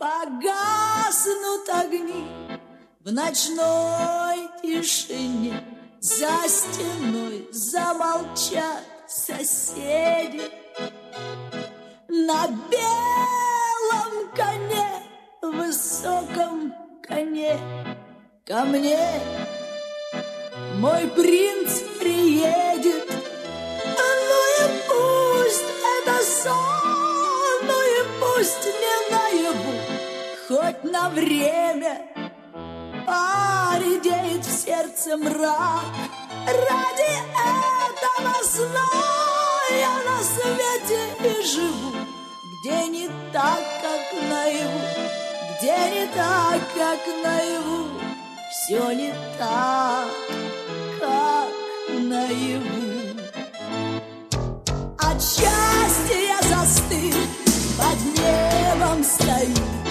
Погаснут огни в ночной тишине, за стеной замолчат соседи. На белом коне, высоком коне, ко мне мой принц приедет. Ну и пусть это сон, ну и пусть не наяву, хоть на время поредеет в сердце мрак. Ради этого сна я на свете и живу, где не так, как наяву, где не так, как наяву, все не так, как наяву. От счастья я застыл, под небом стою,